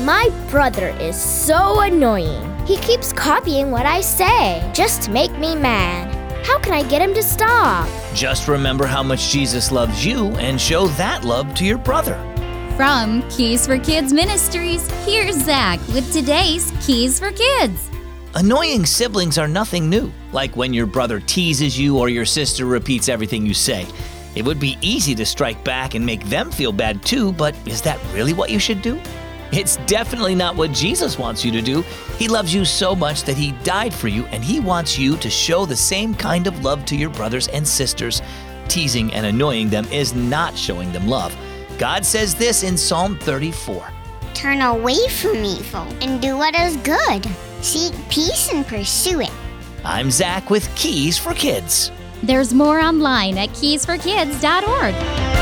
My brother is so annoying. He keeps copying what I say just to make me mad. How can I get him to stop? Just remember how much Jesus loves you and show that love to your brother. From Keys for Kids Ministries, here's Zach with today's Keys for Kids. Annoying siblings are nothing new, like when your brother teases you or your sister repeats everything you say. It would be easy to strike back and make them feel bad too, but is that really what you should do? It's definitely not what Jesus wants you to do. He loves you so much that he died for you, and he wants you to show the same kind of love to your brothers and sisters. Teasing and annoying them is not showing them love. God says this in Psalm 34. Turn away from evil and do what is good. Seek peace and pursue it. I'm Zach with Keys for Kids. There's more online at keysforkids.org.